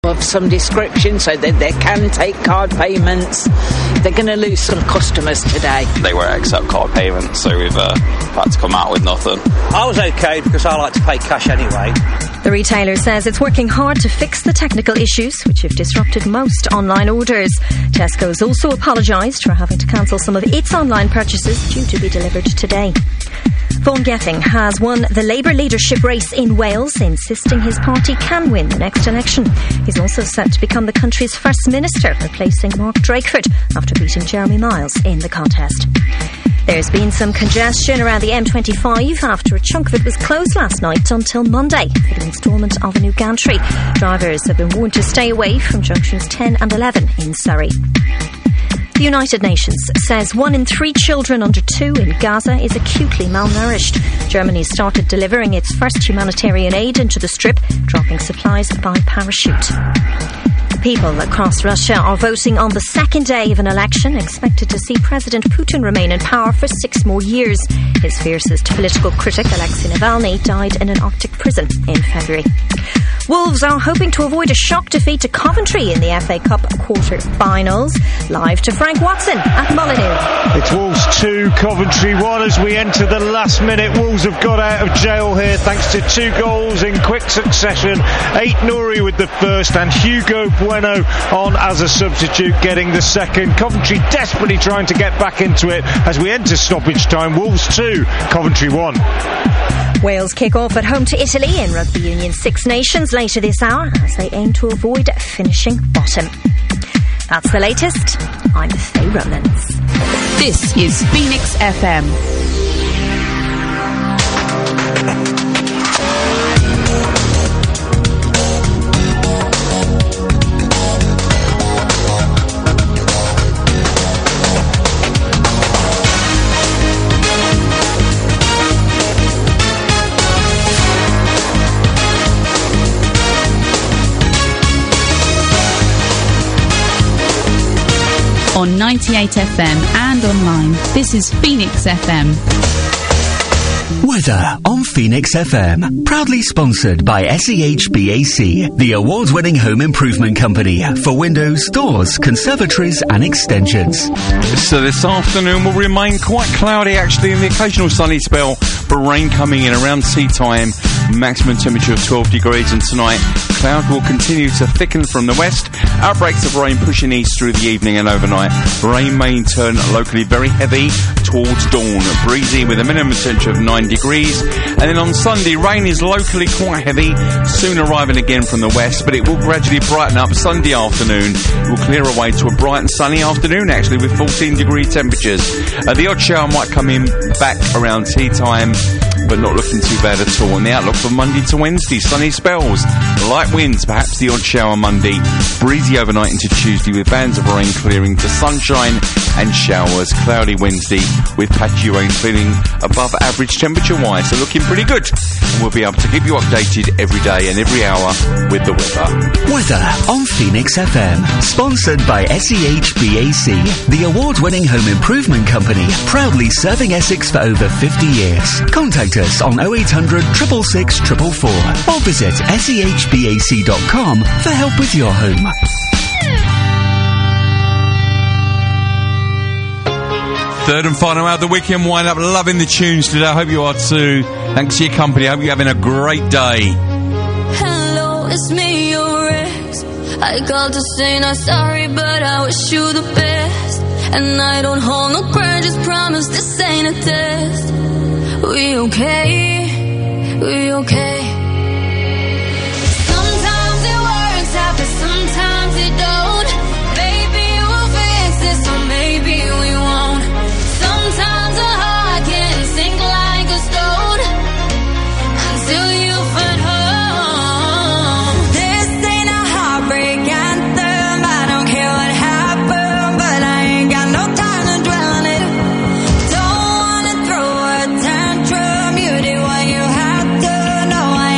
of some description so that they can take card payments. They're going to lose some customers today. They won't accept card payments, so we've had to come out with nothing. I was okay because I like to pay cash anyway. The retailer says it's working hard to fix the technical issues which have disrupted most online orders. Tesco's also apologised for having to cancel some of its online purchases due to be delivered today. Vaughan Gething has won the Labour leadership race in Wales, insisting his party can win the next election. He's also set to become the country's First Minister, replacing Mark Drakeford after beating Jeremy Miles in the contest. There's been some congestion around the M25 after a chunk of it was closed last night until Monday for the instalment of a new gantry. Drivers have been warned to stay away from junctions 10 and 11 in Surrey. The United Nations says 1 in 3 children under 2 in Gaza is acutely malnourished. Germany started delivering its first humanitarian aid into the Strip, dropping supplies by parachute. People across Russia are voting on the second day of an election expected to see President Putin remain in power for 6 more years. His fiercest political critic, Alexei Navalny, died in an Arctic prison in February. Wolves are hoping to avoid a shock defeat to Coventry in the FA Cup quarter-finals. Live to Frank Watson at Molineux. It's Wolves 2, Coventry 1 as we enter the last minute. Wolves have got out of jail here thanks to 2 goals in quick succession. Aït-Nouri with the first and Hugo Bueno on as a substitute getting the second. Coventry desperately trying to get back into it as we enter stoppage time. Wolves 2, Coventry 1. Wales kick off at home to Italy in Rugby Union Six Nations later this hour as they aim to avoid finishing bottom. That's the latest. I'm Faye Rowlands. This is Phoenix FM. On 98 FM and online, this is Phoenix FM. Weather on Phoenix FM. Proudly sponsored by SEHBAC, the award-winning home improvement company for windows, doors, conservatories and extensions. So this afternoon will remain quite cloudy actually, and the occasional sunny spell, but rain coming in around tea time. Maximum temperature of 12 degrees, and tonight cloud will continue to thicken from the west. Outbreaks of rain pushing east through the evening and overnight. Rain may in turn locally very heavy towards dawn. Breezy with a minimum temperature of 9 degrees. And then on Sunday, rain is locally quite heavy, soon arriving again from the west, but it will gradually brighten up Sunday afternoon. It will clear away to a bright and sunny afternoon actually, with 14 degree temperatures. The odd shower might come in back around tea time, but not looking too bad at all. And the outlook for Monday to Wednesday, sunny spells, light winds, perhaps the odd shower Monday, breezy overnight into Tuesday with bands of rain clearing to sunshine and showers. Cloudy Wednesday with patchy rain feeling above average temperature wise, so looking pretty good. And we'll be able to keep you updated every day and every hour with the weather. Weather on Phoenix FM, sponsored by SEHBAC, the award-winning home improvement company, proudly serving Essex for over 50 years. Contact us on 0800 666 444 or visit sehbac.com for help with your home. Third and final hour of the weekend wind up. Loving the tunes today. I hope you are too. Thanks for your company. I hope you're having a great day. Hello, it's me, your ex. I called to say not sorry, but I wish you the best. And I don't hold no grudges, promise this ain't a test. We okay, we okay. Sometimes it works out, but sometimes it don't. Maybe we'll fix this, or maybe we won't. Sometimes a heart can sink like a stone until you find home. This ain't a heartbreak anthem. I don't care what happened, but I ain't got no time to dwell on it. Don't wanna throw a tantrum. You did what you had to. No, I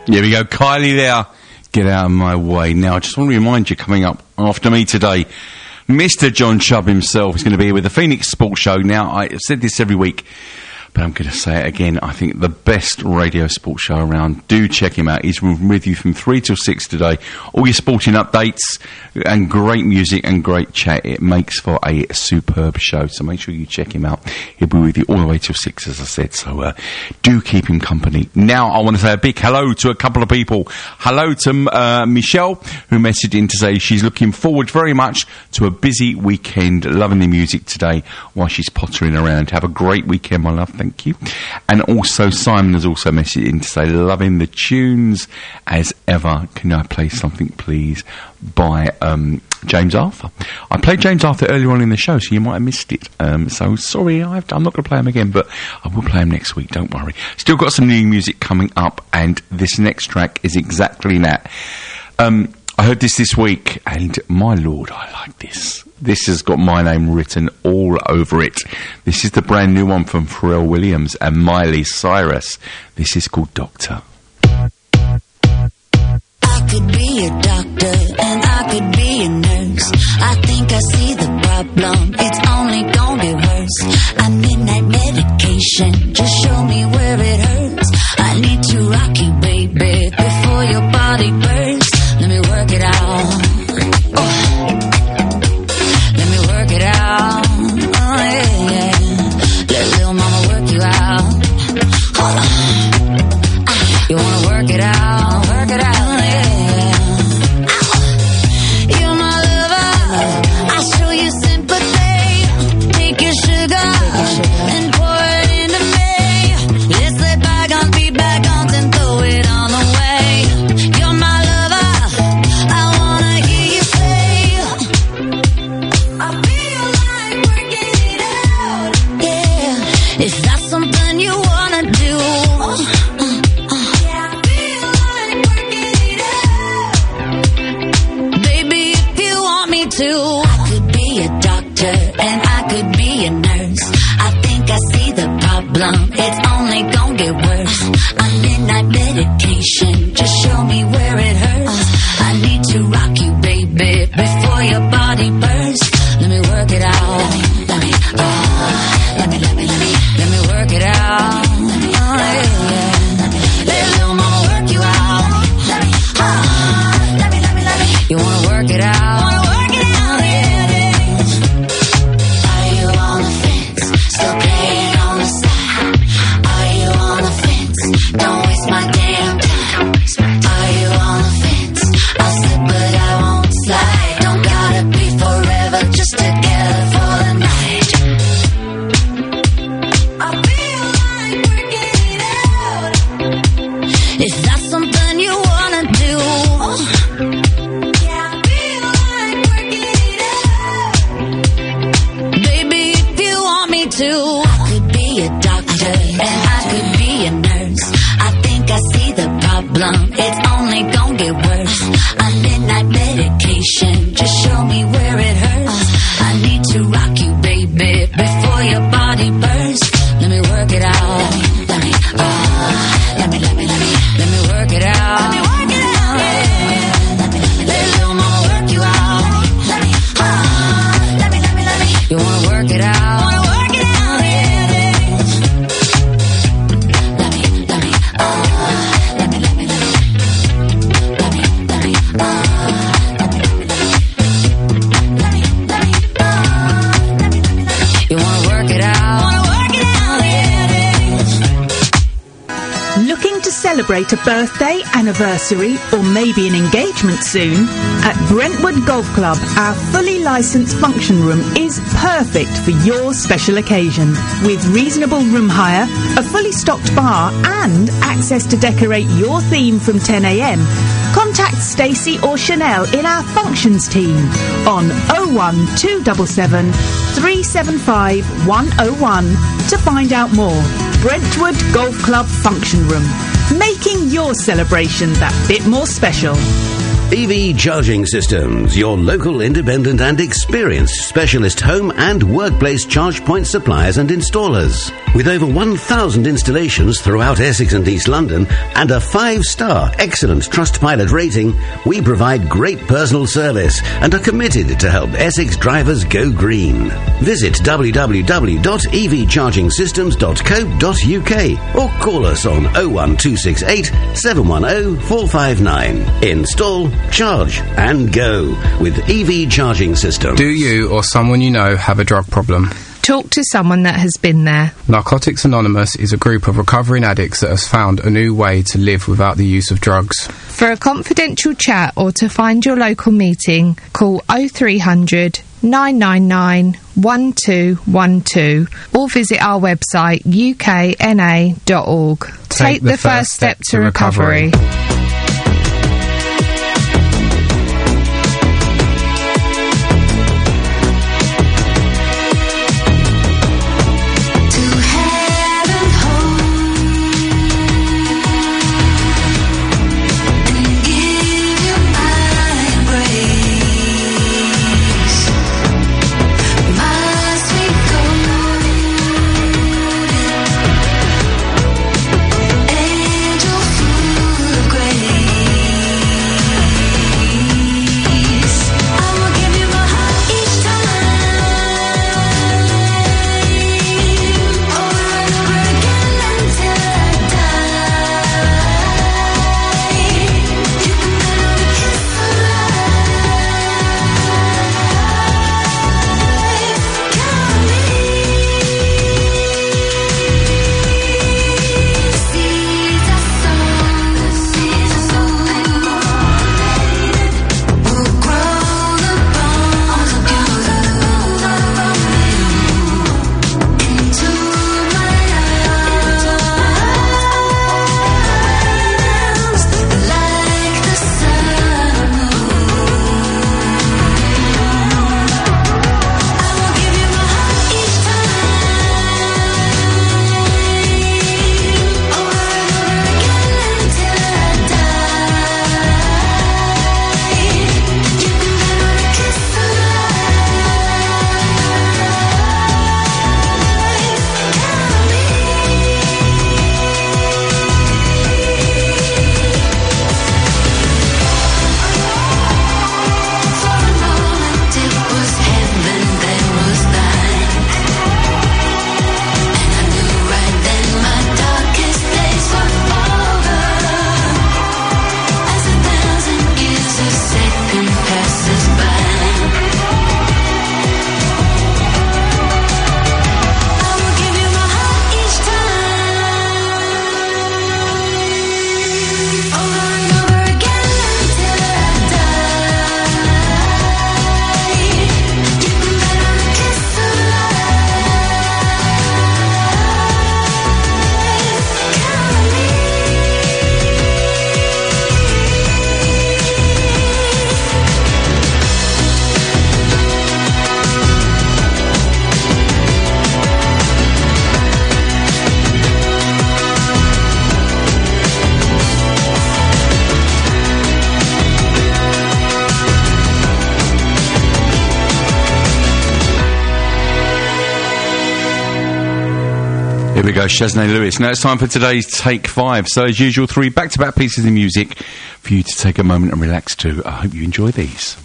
Here we go, Kylie there. Get out of my way. Now, I just want to remind you, coming up after me today, Mr. John Chubb himself is going to be here with the Phoenix Sports Show. Now, I've said this every week, but I'm going to say it again. I think the best radio sports show around. Do check him out. He's with you from 3 till 6 today. All your sporting updates and great music and great chat. It makes for a superb show. So make sure you check him out. He'll be with you all the way till 6, as I said. So do keep him company. Now, I want to say a big hello to a couple of people. Hello to Michelle, who messaged in to say she's looking forward very much to a busy weekend. Loving the music today while she's pottering around. Have a great weekend, my love. Thank you. And also Simon has also messaged in to say loving the tunes as ever. Can I play something please by James Arthur? I played James Arthur earlier on in the show, so you might have missed it. So sorry, I'm not going to play him again, but I will play him next week, don't worry. Still got some new music coming up, and this next track is exactly that. I heard this week, and my lord, I like this. This has got my name written all over it. This is the brand new one from Pharrell Williams and Miley Cyrus. This is called Doctor. I could be a doctor and I could be a nurse. I think I see the problem. It's only gonna get worse. I need that medication. Just show me where it hurts. I need to rock you, baby, before your body bursts. Let me work it out. Let me work it out. Oh, yeah, yeah. Let little mama work you out. Hold on. You wanna work it out? Work it out. Oh, yeah. You're my lover. I'll show you sympathy. Take your sugar and pour it into me. Let's let bygones be bygones and throw it on the way. You're my lover. I wanna hear you say, I feel like working it out. Yeah, if that's something you wanna do. Yeah, I feel like working it out. Baby, if you want me to. I could be a doctor and I could be a nurse. I think I see the problem. It's only gonna get worse. I need that medication. Just show me where it hurts. I need to rock you, baby, before your body bursts. Let me work it out. Let me work it out. Oh, yeah. Let little mama work you out. You wanna work it out? Oh, yeah. Are you on the fence? Still playing on the side? Are you on the fence? Don't waste my damn time. Are you on the fence? I'll slip but I won't slide. Don't gotta be forever, just together for the night. I feel like working it out. If that's something you wanna do. Yeah, I feel like working it out. Baby, if you want me to. I could be a doctor and I could be a nurse. I think I see the problem. It's only gonna get worse. I need that medication. Just show me where it hurts. I need to rock you, baby, before your body bursts. Let me work it out. Let me work it out. Let little mama work you out. You wanna work it out? You wanna work it out? Looking to celebrate a birthday, anniversary, or maybe an engagement soon? At Brentwood Golf Club, our fully licensed function room is perfect for your special occasion. With reasonable room hire, a fully stocked bar, and access to decorate your theme from 10 a.m, contact Stacey or Chanel in our functions team on 01277 375 101 to find out more. Brentwood Golf Club Function Room, making your celebration that bit more special. EV Charging Systems, your local independent and experienced specialist home and workplace charge point suppliers and installers. With over 1,000 installations throughout Essex and East London and a 5-star excellent Trustpilot rating, we provide great personal service and are committed to help Essex drivers go green. Visit www.evchargingsystems.co.uk or call us on 01268 710 459. Install, charge and go with EV Charging Systems. Do you or someone you know have a drug problem? Talk to someone that has been there. Narcotics Anonymous is a group of recovering addicts that has found a new way to live without the use of drugs. For a confidential chat or to find your local meeting, call 0300 999 1212 or visit our website ukna.org. Take the first step to recovery. Here we go, Shaznay Lewis. Now it's time for today's Take 5. So as usual, 3 back-to-back pieces of music for you to take a moment and relax to. I hope you enjoy these.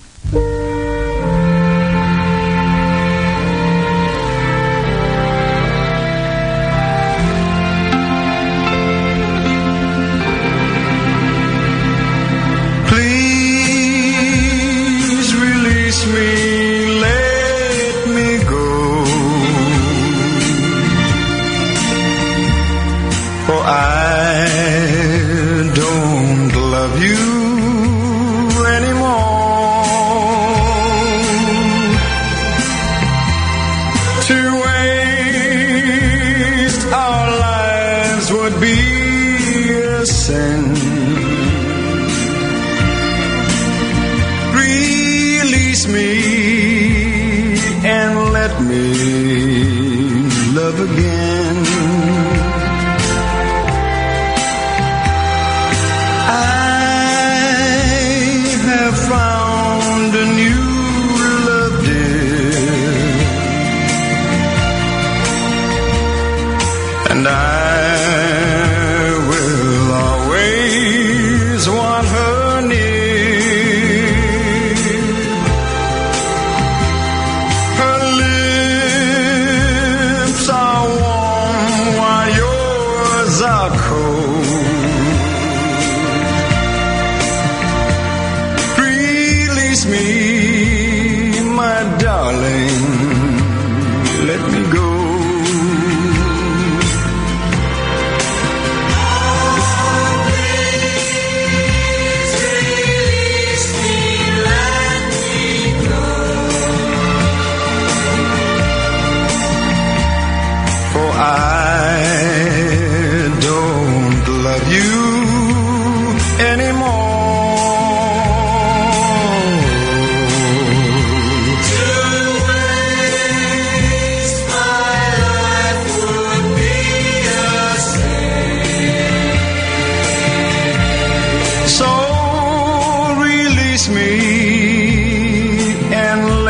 Please release me, let me go. For I don't love you anymore. To waste our lives would be a sin. Release me and let me love again.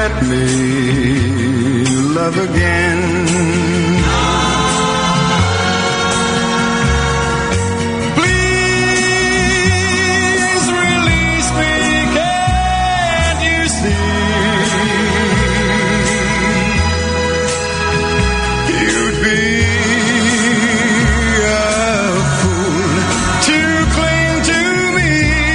let me love again. Please release me, can't you see? You'd be a fool to cling to me.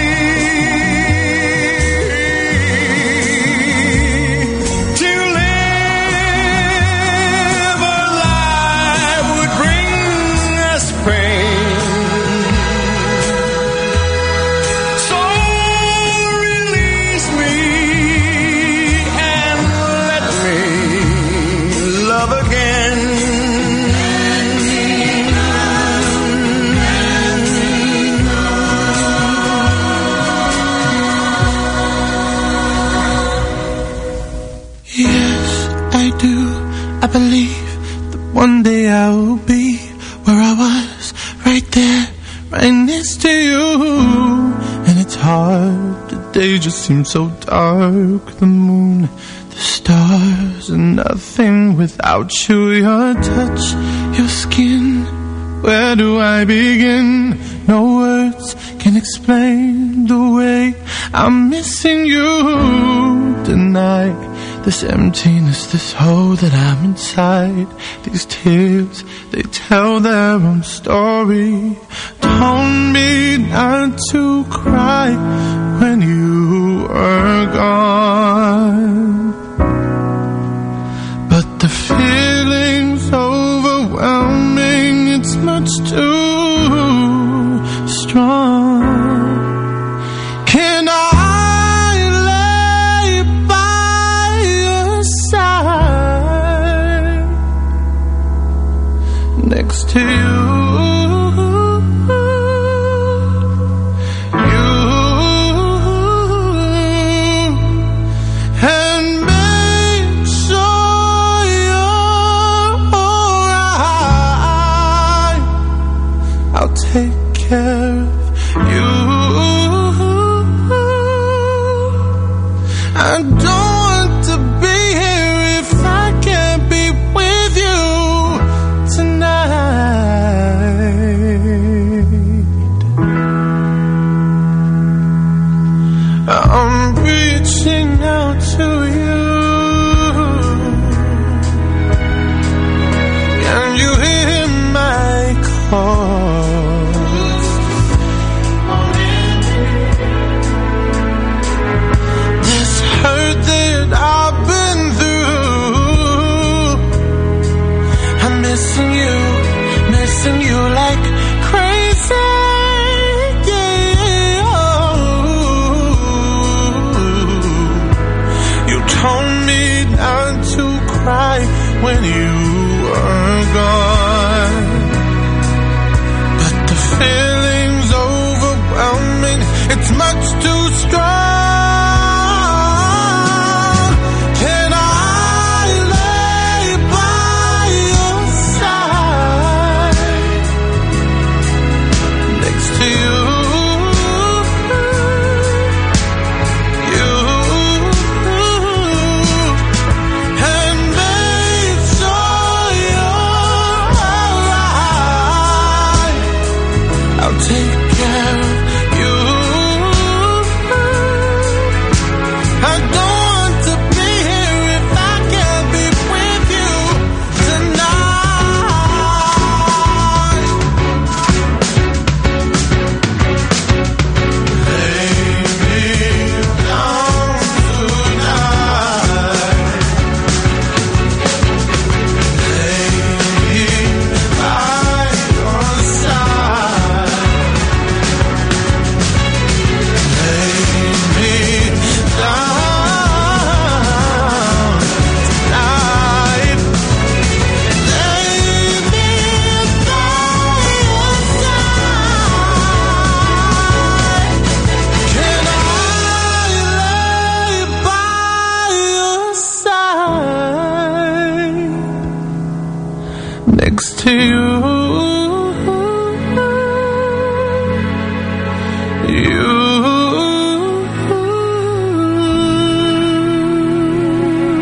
To live a life would bring us pain. So release me and let me love again. Yes, I do. I believe that one day I will be where I was, right there, right next to you. And it's hard, the day just seems so dark. The moon, the stars, and nothing without you. Your touch, your skin, where do I begin? No words can explain the way I'm missing you tonight. This emptiness, this hole that I'm inside. These tears, they tell their own story. Told me not to cry when you were gone. But the feeling's overwhelming. It's much too strong. Can I lay by your side next to you? And make sure you're alright. I'll take care of you. I don't want to be here if I can't be with you tonight. I'm reaching out to you. Can you hear my call? This hurt that I've been through, I'm missing you like crazy. Yeah. You told me not to cry when you were gone, but the feeling's overwhelming. It's much too strong. Can I lay by your side next to you? And make sure you're alright. I'll take care of you. I don't want to be here if I can't be with you tonight. Lay me down tonight. Lay me by your side. Lay me down tonight. Lay me by your side. Can I lay by your side next to you? You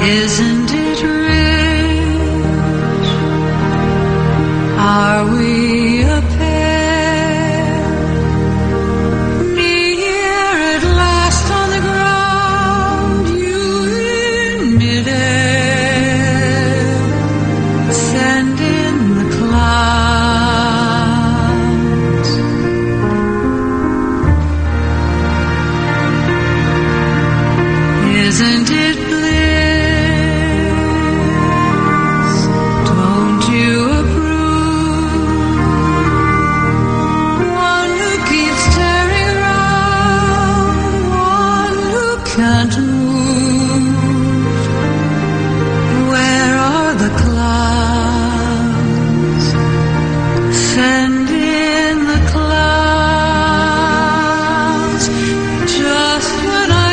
Isn't it rich? Are we a pair? Near at last on the ground, you in midair, send in the clouds. Isn't it can't move? Where are the clouds? Send in the clouds. Just when I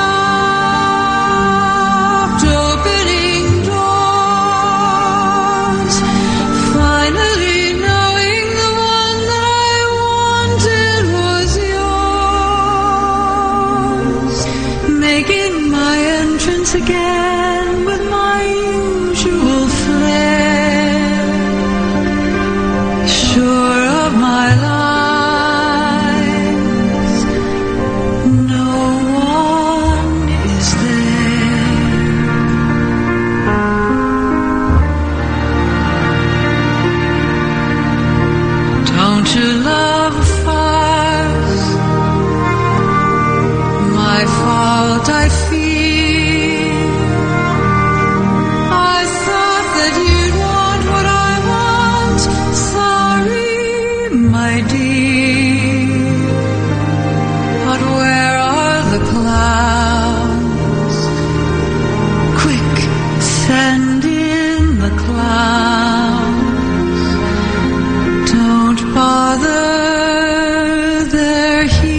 stopped opening doors, finally knowing the one that I wanted was yours. Making my entrance again with my usual flair, sure of my lies, no one is there. Don't you love a farce? My fault, I fear. I thought that you'd want what I want. Sorry, my dear. But where are the clouds? Quick, send in the clouds. Don't bother, they're here.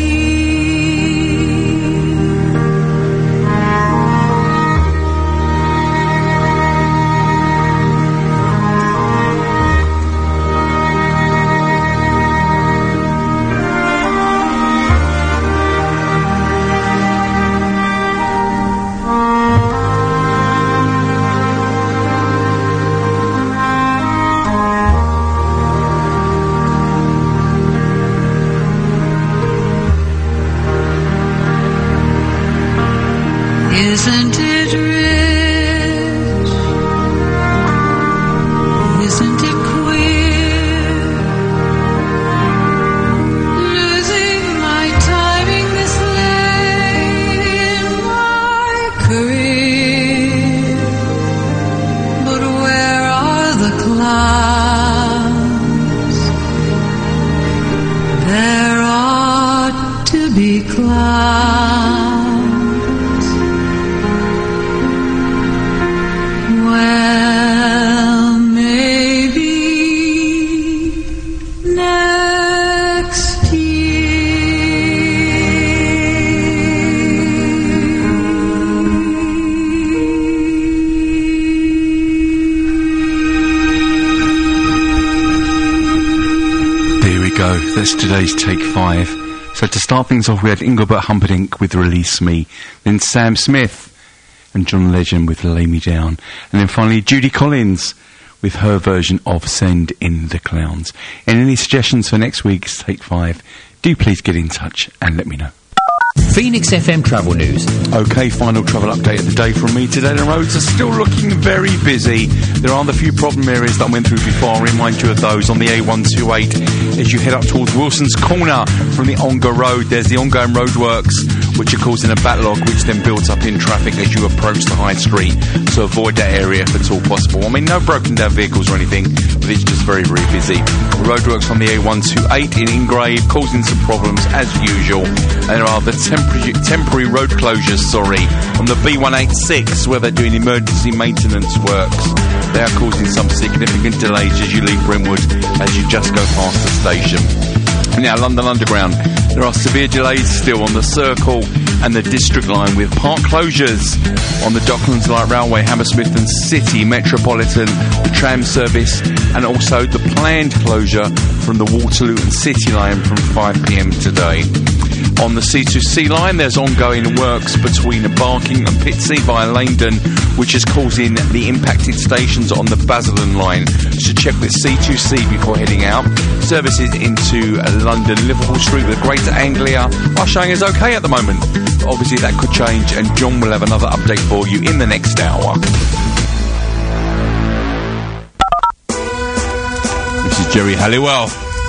Isn't it rich? Isn't it queer? Losing my timing this late in my career. But where are the clouds? There ought to be clouds. Well, maybe next There we go. That's today's Take 5. So to start things off, we had Engelbert Humperdinck with Release Me, then Sam Smith and John Legend with Lay Me Down, and then finally Judy Collins with her version of Send in the Clowns. And any suggestions for next week's Take 5, do please get in touch and let me know. Phoenix FM travel news. Okay, final travel update of the day from me today. The roads are still looking very busy. There are the few problem areas that I went through before. I'll remind you of those on the A128 as you head up towards Wilson's Corner from the Ongar Road. There's the ongoing roadworks which are causing a backlog which then builds up in traffic as you approach the High Street. So avoid that area if at all possible. I mean, no broken down vehicles or anything, but it's just very, very busy. The roadworks on the A128 in Ingrave causing some problems as usual. And there are the temporary road closures, on the B186 where they're doing emergency maintenance works. They are causing some significant delays as you leave Brentwood as you just go past the station. Now, London Underground, there are severe delays still on the Circle and the District Line with part closures on the Docklands Light Railway, Hammersmith and City Metropolitan, the tram service, and also the planned closure from the Waterloo and City Line from 5 p.m. today. On the C2C line, there's ongoing works between Barking and Pitsea via Langdon, which is causing the impacted stations on the Basildon line. So check with C2C before heading out. Services into London, Liverpool Street with Greater Anglia are showing as okay at the moment. Obviously that could change, and John will have another update for you in the next hour. This is Jerry Halliwell.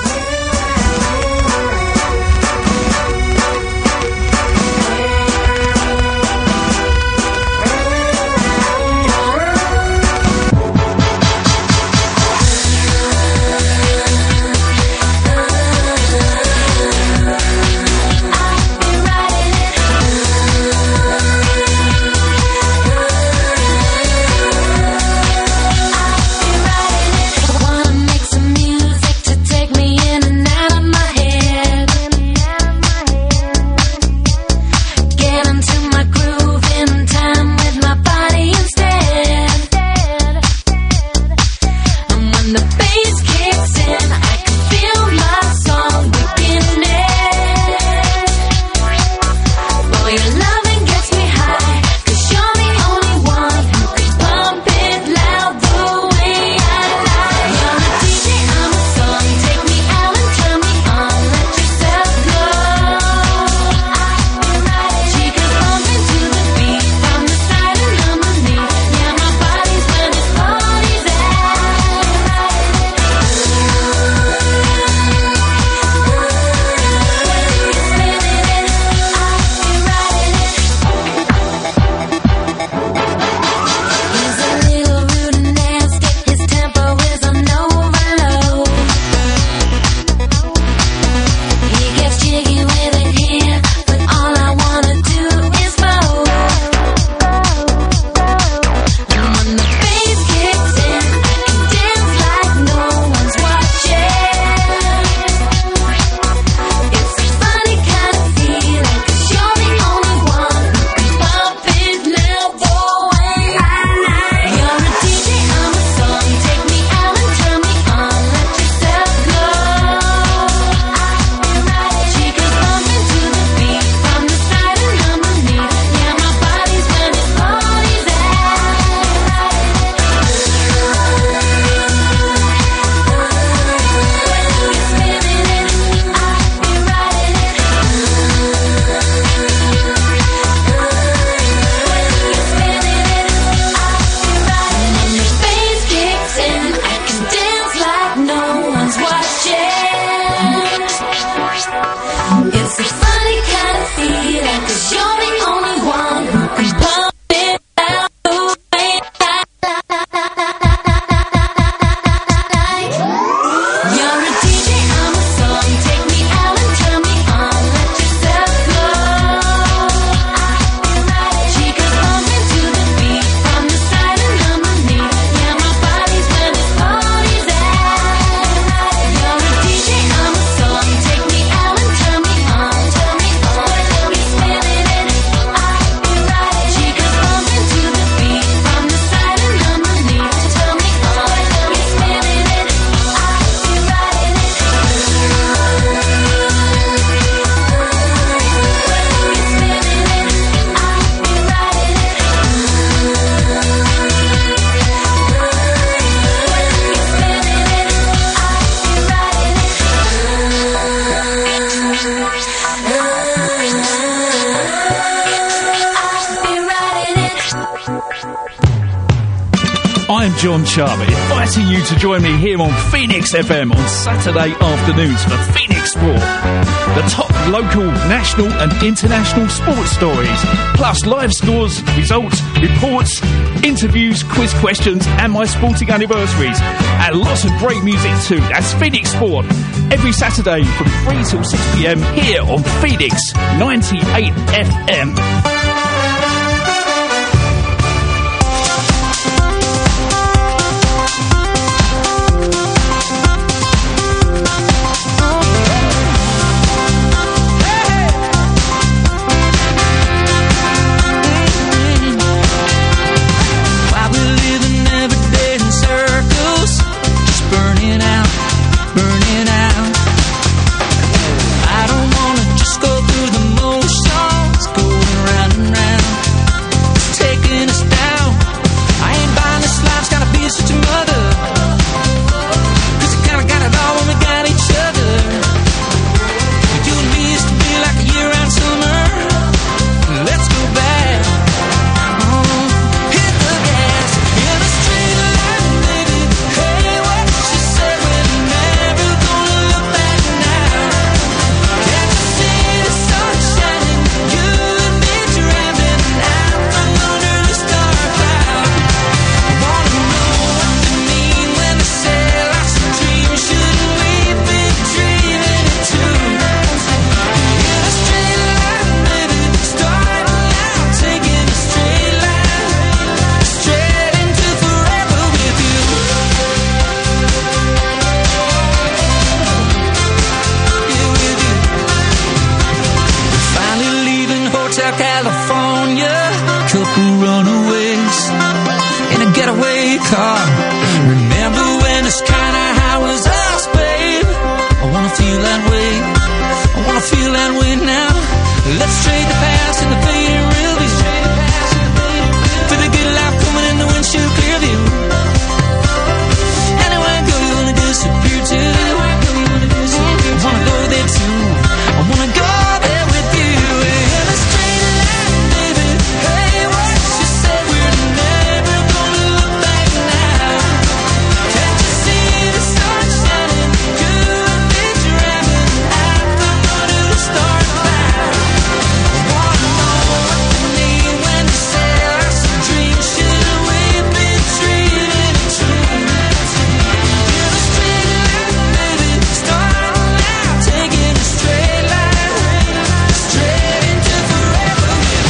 I'm John Charmer, inviting you to join me here on Phoenix FM on Saturday afternoons for Phoenix Sport. The top local, national and international sports stories, plus live scores, results, reports, interviews, quiz questions and my sporting anniversaries. And lots of great music too. That's Phoenix Sport. Every Saturday from 3 till 6 p.m. here on Phoenix 98 FM. Burning out. I don't wanna just go through California, couple runaways in a getaway car. Remember when it's kinda how was us, babe? I wanna feel that way. I wanna feel that way now. Let's trade the past and the fading real view for the good life coming in the windshield clear view. Anywhere I go, you wanna disappear too. I wanna go there too. I wanna go there with you. In a straight line, baby. Hey, what you say? We're never gonna look back now. Can't you see the sun shining? You and me driving out from under the stars now. I wanna know what you mean when you say us a dream. Should we be treated true? In a straight line, baby. Starting now, taking a straight line straight into forever.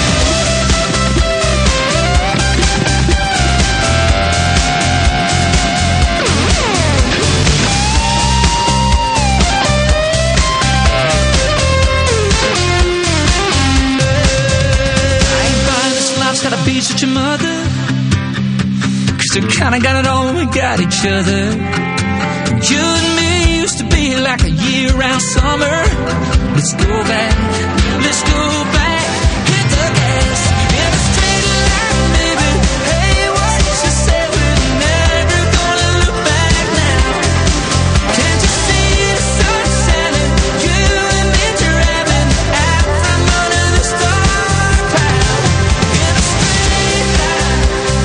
I ain't buying this life's gotta be such a mother, 'cause we kinda got it all when we got each other. You and me used to be like a year-round summer. Let's go back, let's go back, hit the gas in a straight line, baby. Hey, what you say? We're never gonna look back now. Can't you see the sun shining? You and me driving out from under the star cloud in a straight line.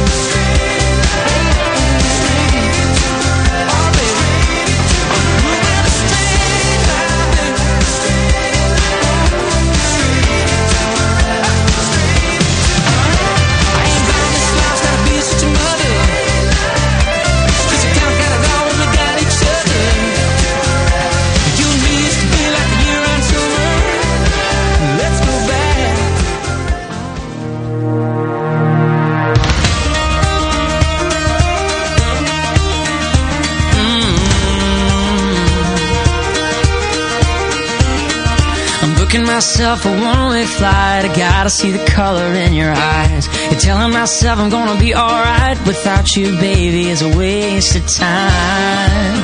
Oh, baby. In a straight line. I ain't bound this life's gotta be such a mother, 'cause we kinda got it all when we got each other. You and me used to be like a year-round summer. Let's go back. I'm booking myself a one-way flight. I gotta see the color in your eyes. You're telling myself I'm gonna be alright without you, baby, is a waste of time.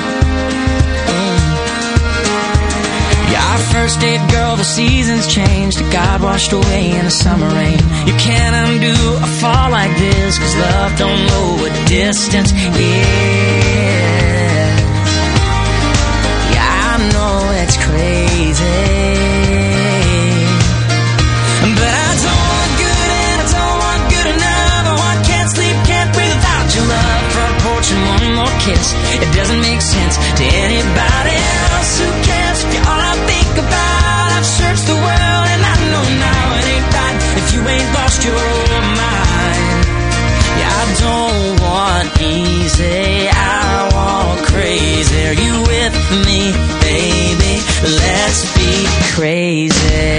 Yeah, our first date, girl, the seasons changed. It got washed away in the summer rain. You can't undo a fall like this, 'cause love don't know what distance is. Yeah, I know it's crazy, but I don't want good and I don't want good enough. I want can't sleep, can't breathe without your love. Front porch and one more kiss. It doesn't make sense to anybody else. Who cares if you're all I think about? I've searched the world and I know now it ain't right if you ain't lost your mind. Yeah, I don't want easy, I want crazy. Are you with me, baby? Let's be crazy.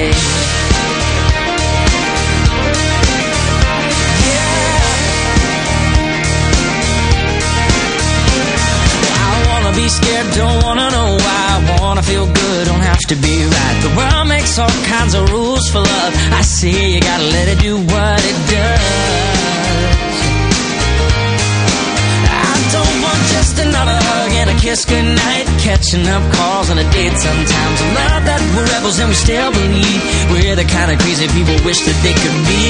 Be scared, don't wanna know why. I wanna feel good, don't have to be right. The world makes all kinds of rules for love. I see you gotta let it do what it does. I don't want just another hug and a kiss goodnight. Catching up calls on a date sometimes. I love that we're rebels and we still believe we're the kind of crazy people wish that they could be.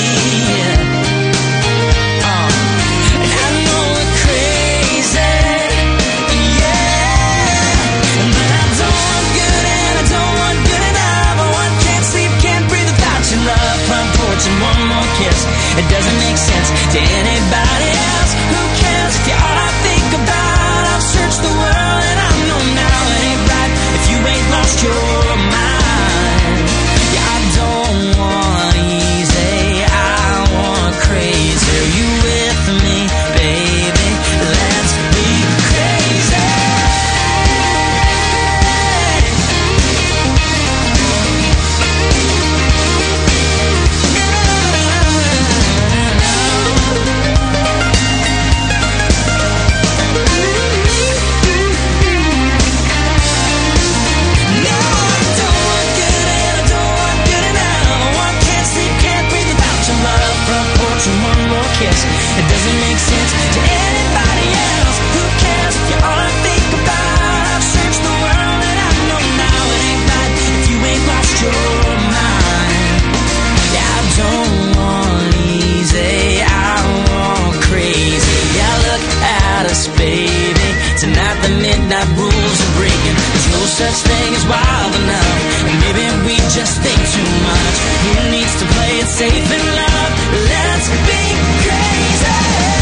And one more kiss. It doesn't make sense to anybody else. Who cares if you're all I think about? I've searched the world and I know now it ain't right if you ain't lost your mind. Yeah, I don't want easy, I want crazy. Are you with me, baby? Let's be crazy. such thing as wild enough. And maybe we just think too much. Who needs to play it safe in love? Let's be crazy.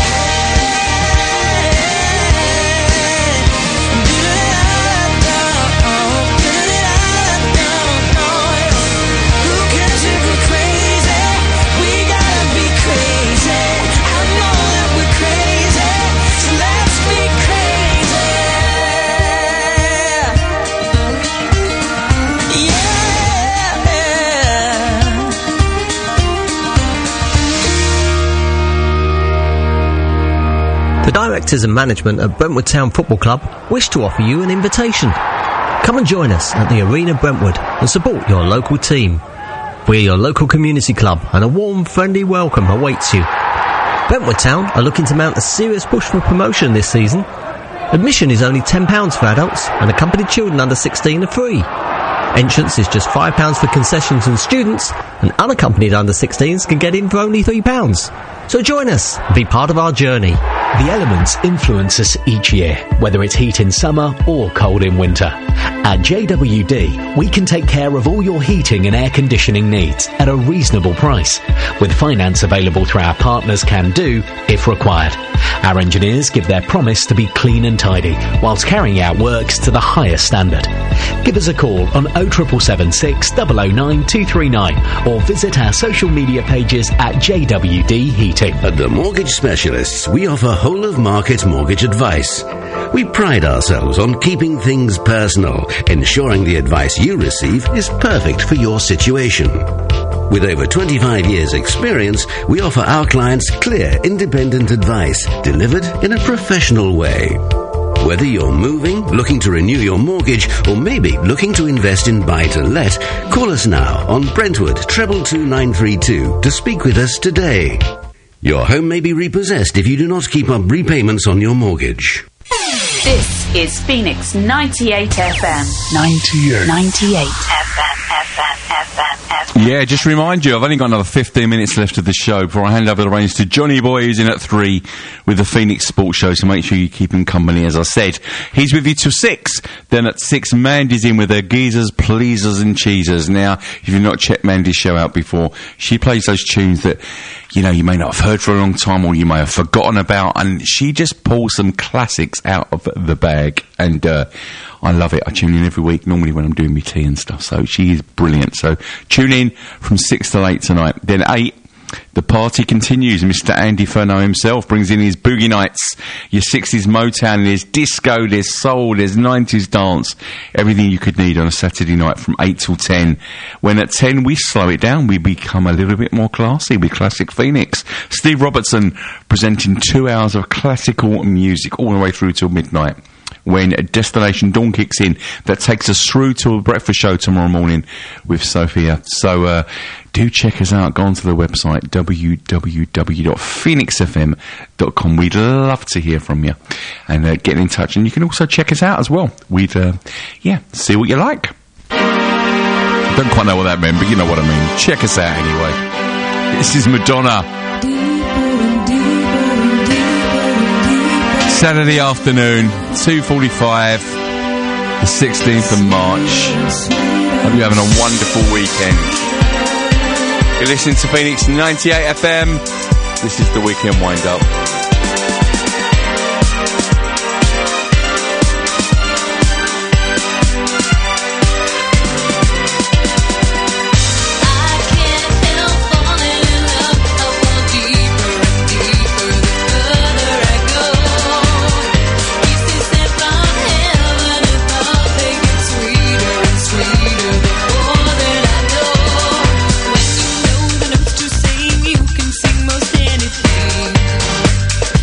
The directors and management at Brentwood Town Football Club wish to offer you an invitation. Come and join us at the Arena Brentwood and support your local team. We're your local community club and a warm, friendly welcome awaits you. Brentwood Town are looking to mount a serious push for promotion this season. Admission is only £10 for adults and accompanied children under 16 are free. Entrance is just £5 for concessions and students, and unaccompanied under 16s can get in for only £3. So join us and be part of our journey. The elements influence us each year, whether it's heat in summer or cold in winter. At JWD, we can take care of all your heating and air conditioning needs at a reasonable price, with finance available through our partners Can Do if required. Our engineers give their promise to be clean and tidy, whilst carrying out works to the highest standard. Give us a call on 07776 009 239 or visit our social media pages at JWD Heating. At the Mortgage Specialists, we offer whole-of-market mortgage advice. We pride ourselves on keeping things personal, ensuring the advice you receive is perfect for your situation. With over 25 years' experience, we offer our clients clear, independent advice delivered in a professional way. Whether you're moving, looking to renew your mortgage, or maybe looking to invest in buy-to-let, call us now on Brentwood 222 to speak with us today. Your home may be repossessed if you do not keep up repayments on your mortgage. This is Phoenix 98 FM. 98 FM. Yeah, just remind you, I've only got another 15 minutes left of the show before I hand over the reins to Johnny Boy, who's in at 3 with the Phoenix Sports Show, so make sure you keep him company, as I said. He's with you till 6. Then at 6, Mandy's in with her geezers, pleasers and cheesers. Now, if you've not checked Mandy's show out before, she plays those tunes that, you know, you may not have heard for a long time or you may have forgotten about, and she just pulls some classics out of the bag, and I love it. I tune in every week, normally when I'm doing my tea and stuff, so she is brilliant. So tune in from 6 till 8 tonight. Then 8, the party continues. Mr. Andy Furno himself brings in his boogie nights, your 60s Motown, there's disco, there's soul, there's 90s dance, everything you could need on a Saturday night from 8 till 10. When at 10 we slow it down, we become a little bit more classy with Classic Phoenix. Steve Robertson presenting 2 hours of classical music all the way through till midnight. When Destination Dawn kicks in, that takes us through to a breakfast show tomorrow morning with Sophia. So do check us out. Go onto the website, www.phoenixfm.com. We'd love to hear from you and get in touch. And you can also check us out as well. We'd, see what you like. I don't quite know what that meant, but you know what I mean. Check us out anyway. This is Madonna. Saturday afternoon, 2:45, the 16th of March. Hope you're having a wonderful weekend. You're listening to Phoenix 98 FM. This is the Weekend Wind-Up. Sing most anything.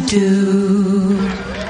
do.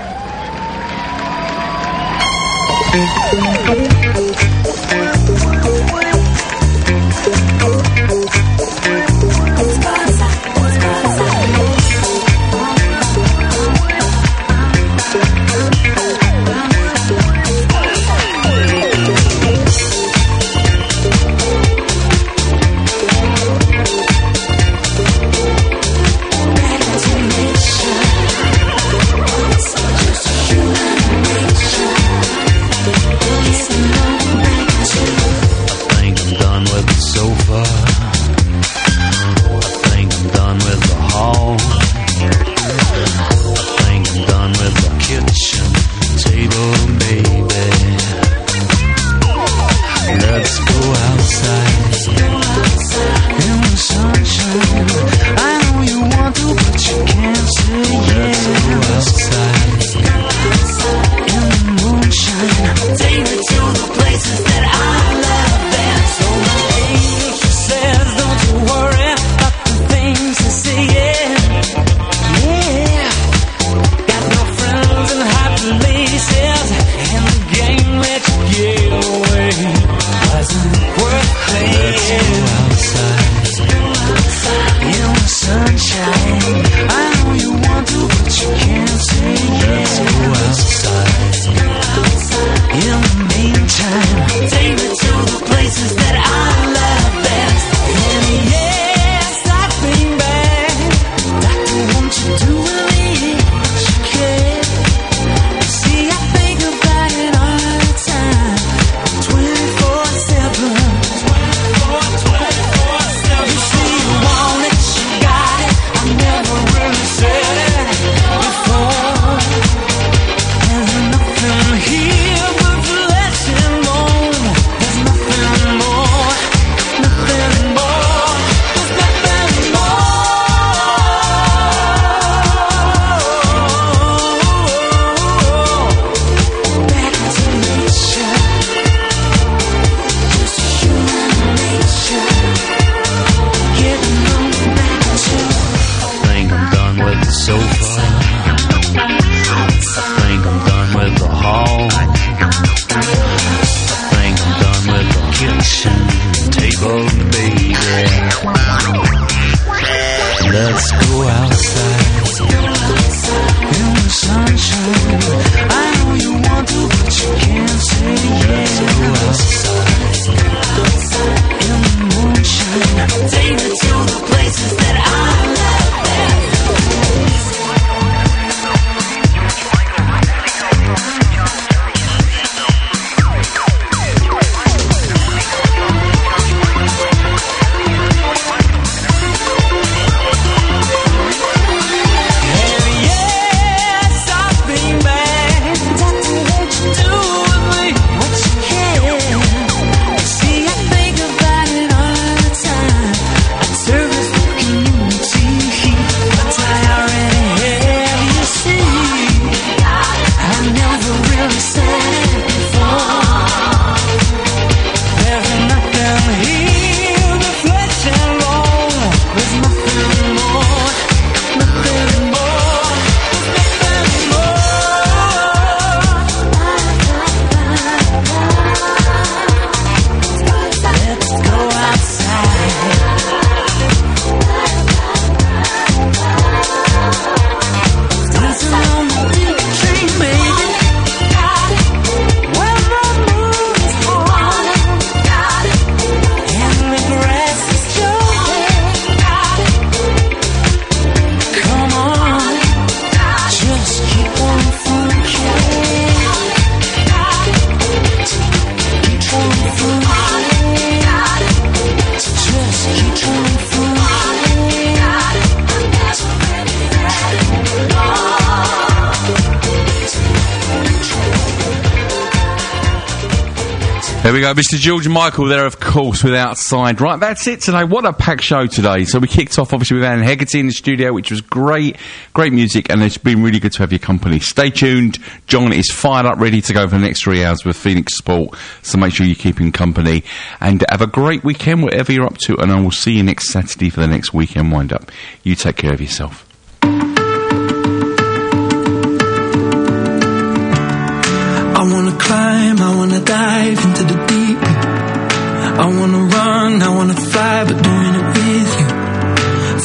There we go, Mr. George Michael there, of course, with Outside. Right, that's it today. What a packed show today. So we kicked off, obviously, with Anne Hegarty in the studio, which was great. Great music, and it's been really good to have your company. Stay tuned. John is fired up, ready to go for the next 3 hours with Phoenix Sport. So make sure you keep him company. And have a great weekend, whatever you're up to. And I will see you next Saturday for the next weekend wind-up. You take care of yourself.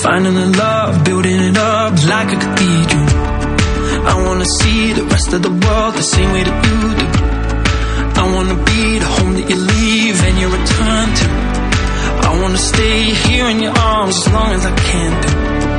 finding the love, building it up like a cathedral. I wanna see the rest of the world the same way that you do. I wanna be the home that you leave and you return to. I wanna stay here in your arms as long as I can do.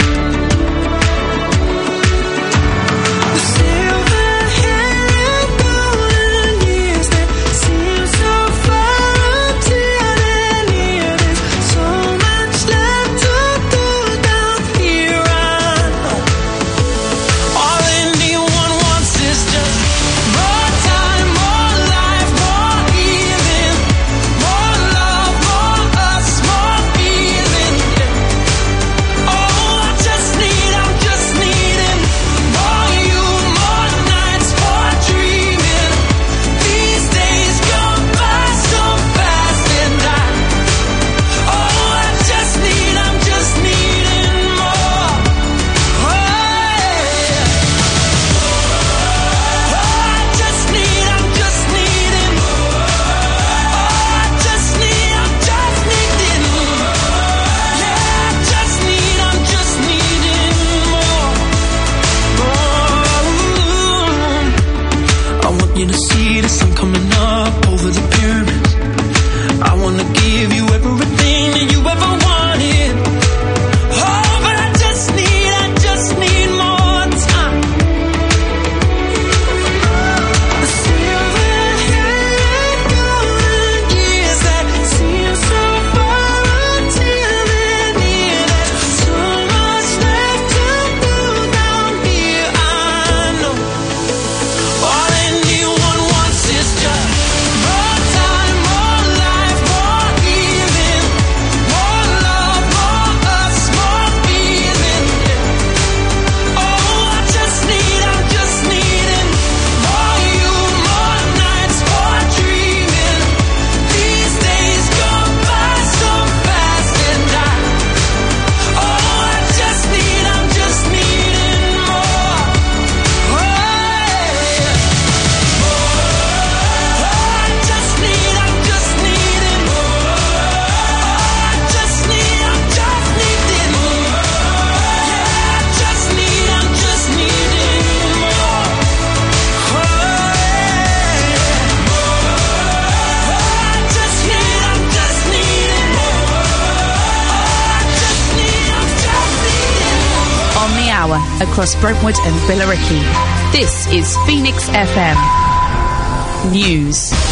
You to see the sun coming up over the pyramids. I wanna give you everything that you ever wanted. Oh, but I just need more time. The silver-haired golden years that seem so far until they're near. There's so much left to do down here. I know. All anyone wants is just more time, more life, more giving, more love, more us, more feeling. Oh, I'm just needing more you, more nights, more dreaming. These days go by so fast, and I'm just needing more. Oh, yeah. I'm just needing more. I'm just needing more. Yeah, I'm just needing more. Oh, I'm just needing more. On the hour, across Brentwood and Billericay. This is Phoenix FM News.